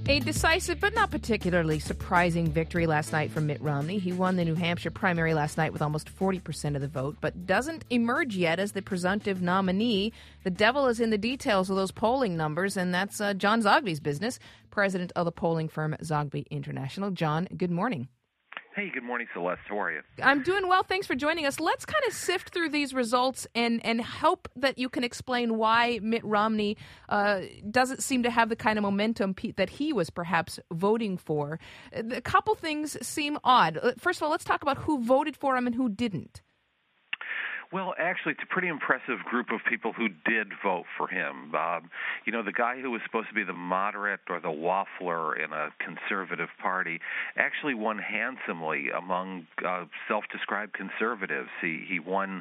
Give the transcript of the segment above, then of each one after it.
A decisive but not particularly surprising victory last night for Mitt Romney. He won the New Hampshire primary last night with almost 40% of the vote, but doesn't emerge yet as the presumptive nominee. The devil is in the details of those polling numbers, and that's John Zogby's business, president of the polling firm Zogby International. John, good morning. Hey, good morning, Celeste. How are you? I'm doing well. Thanks for joining us. Let's kind of sift through these results and hope that you can explain why Mitt Romney doesn't seem to have the kind of momentum that he was perhaps voting for. A couple things seem odd. First of all, let's talk about who voted for him and who didn't. Well, actually, it's a pretty impressive group of people who did vote for him. The guy who was supposed to be the moderate or the waffler in a conservative party actually won handsomely among self-described conservatives. He won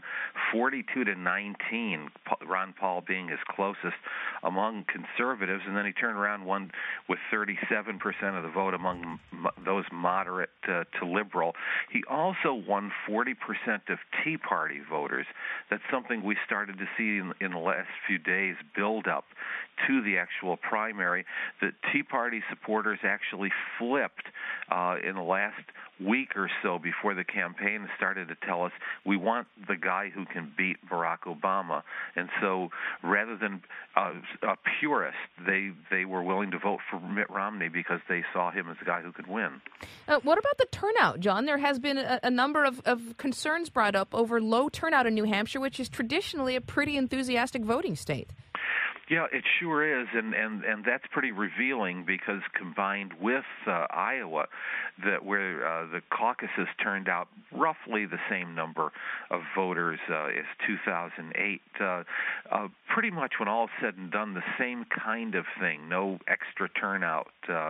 42-19, Ron Paul being his closest among conservatives, and then he turned around and won with 37% of the vote among those moderate to liberal. He also won 40% of Tea Party voters. That's something we started to see in the last few days build up to the actual primary. The Tea Party supporters actually flipped in the last week or so before the campaign started to tell us we want the guy who can beat Barack Obama. And so rather than a purist, they were willing to vote for Mitt Romney because they saw him as the guy who could win. What about the turnout, John? There has been a number of concerns brought up over low turnout in New Hampshire, which is traditionally a pretty enthusiastic voting state. Yeah, it sure is, and that's pretty revealing because combined with Iowa, where the caucuses turned out roughly the same number of voters as 2008, pretty much when all is said and done, the same kind of thing, no extra turnout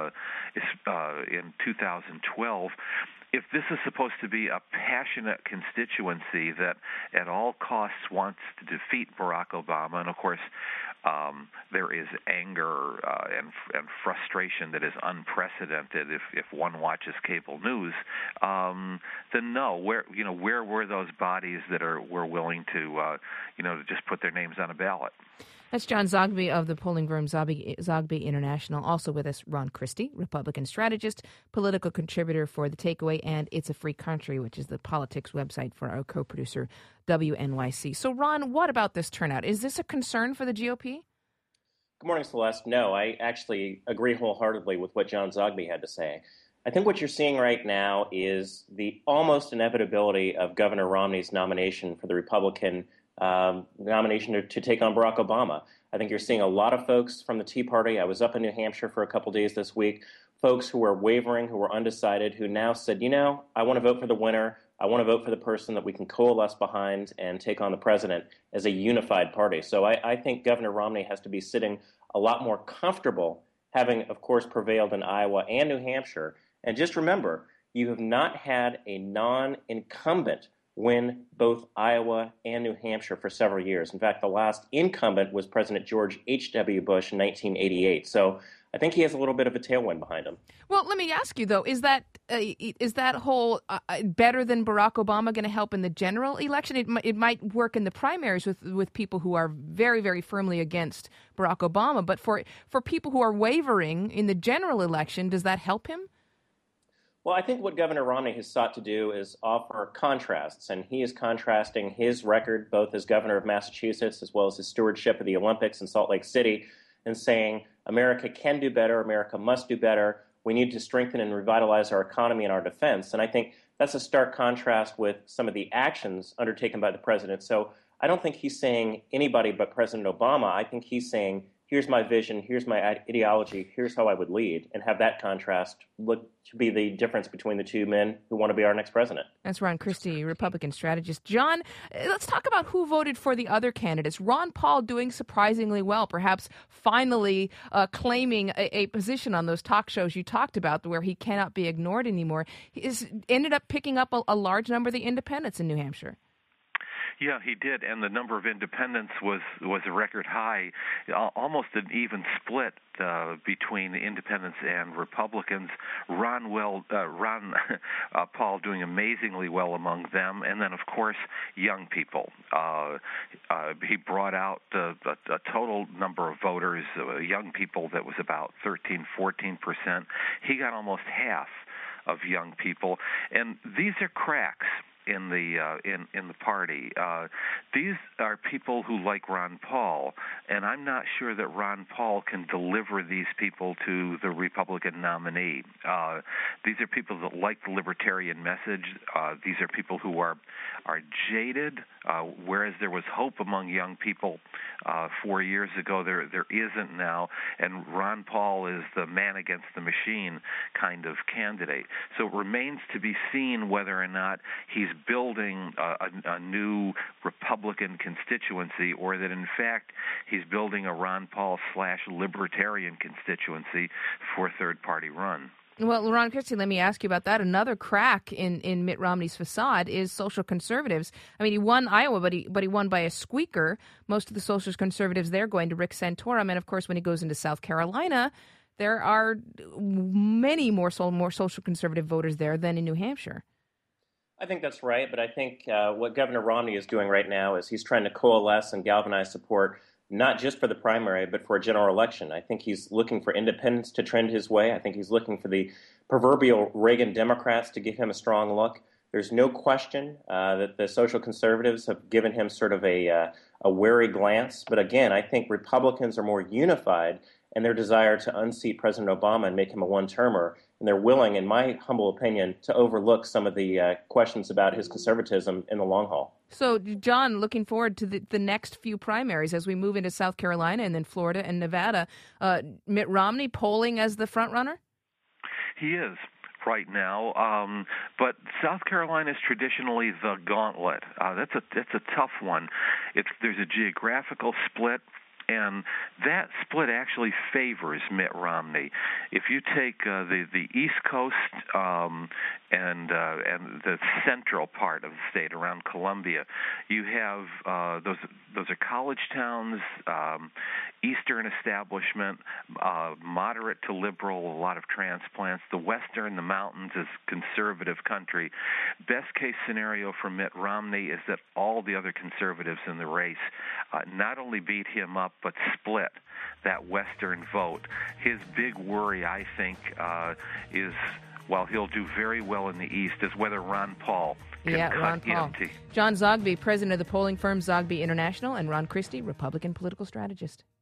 in 2012. If this is supposed to be a passionate constituency that at all costs wants to defeat Barack Obama, and of course there is anger and frustration that is unprecedented if one watches cable news, then no, where were those bodies that were willing to just put their names on a ballot? That's John Zogby of the polling firm Zogby International. Also with us, Ron Christie, Republican strategist, political contributor for The Takeaway and It's a Free Country, which is the politics website for our co-producer, WNYC. So, Ron, what about this turnout? Is this a concern for the GOP? Good morning, Celeste. No, I actually agree wholeheartedly with what John Zogby had to say. I think what you're seeing right now is the almost inevitability of Governor Romney's nomination for the Republican nomination to take on Barack Obama. I think you're seeing a lot of folks from the Tea Party. I was up in New Hampshire for a couple days this week, folks who were wavering, who were undecided, who now said, I want to vote for the winner. I want to vote for the person that we can coalesce behind and take on the president as a unified party. So I think Governor Romney has to be sitting a lot more comfortable, having, of course, prevailed in Iowa and New Hampshire. And just remember, you have not had a non-incumbent win both Iowa and New Hampshire for several years. In fact, the last incumbent was President George H.W. Bush in 1988. So I think he has a little bit of a tailwind behind him. Well, let me ask you, though, is that whole better than Barack Obama going to help in the general election? It might work in the primaries with people who are very, very firmly against Barack Obama. But for people who are wavering in the general election, does that help him? Well, I think what Governor Romney has sought to do is offer contrasts, and he is contrasting his record, both as governor of Massachusetts as well as his stewardship of the Olympics in Salt Lake City, and saying America can do better, America must do better, we need to strengthen and revitalize our economy and our defense. And I think that's a stark contrast with some of the actions undertaken by the president. So I don't think he's saying anybody but President Obama. I think he's saying, here's my vision, here's my ideology, here's how I would lead, and have that contrast look to be the difference between the two men who want to be our next president. That's Ron Christie, Republican strategist. John, let's talk about who voted for the other candidates. Ron Paul doing surprisingly well, perhaps finally claiming a position on those talk shows you talked about where he cannot be ignored anymore. He ended up picking up a large number of the independents in New Hampshire. Yeah, he did, and the number of independents was a record high, almost an even split between independents and Republicans. Ron Paul doing amazingly well among them, and then of course young people. He brought out a total number of voters, young people, that was about 13-14%. He got almost half of young people, and these are cracks in the party. These are people who like Ron Paul, and I'm not sure that Ron Paul can deliver these people to the Republican nominee. These are people that like the libertarian message. These are people who are jaded, whereas there was hope among young people 4 years ago. There isn't now, and Ron Paul is the man against the machine kind of candidate. So it remains to be seen whether or not he's building a new Republican constituency, or that in fact he's building a Ron Paul / libertarian constituency for a third-party run. Well, Ron Christie, let me ask you about that. Another crack in Mitt Romney's facade is social conservatives. I mean, he won Iowa, but he won by a squeaker. Most of the social conservatives there going to Rick Santorum, and of course, when he goes into South Carolina, there are many more social conservative voters there than in New Hampshire. I think that's right, but I think what Governor Romney is doing right now is he's trying to coalesce and galvanize support not just for the primary, but for a general election. I think he's looking for independents to trend his way. I think he's looking for the proverbial Reagan Democrats to give him a strong look. There's no question that the social conservatives have given him sort of a wary glance. But again, I think Republicans are more unified in their desire to unseat President Obama and make him a one-termer. And they're willing, in my humble opinion, to overlook some of the questions about his conservatism in the long haul. So, John, looking forward to the next few primaries as we move into South Carolina and then Florida and Nevada. Mitt Romney polling as the front runner? He is right now, but South Carolina is traditionally the gauntlet. That's a tough one. There's a geographical split, and that split actually favors Mitt Romney. If you take the East Coast and the central part of the state around Columbia, you have those are college towns, Eastern establishment, moderate to liberal, a lot of transplants. The Western, the mountains, is conservative country. Best case scenario for Mitt Romney is that all the other conservatives in the race not only beat him up, but split that Western vote. His big worry, I think, is, while he'll do very well in the East, is whether Ron Paul can cut into. John Zogby, president of the polling firm Zogby International, and Ron Christie, Republican political strategist.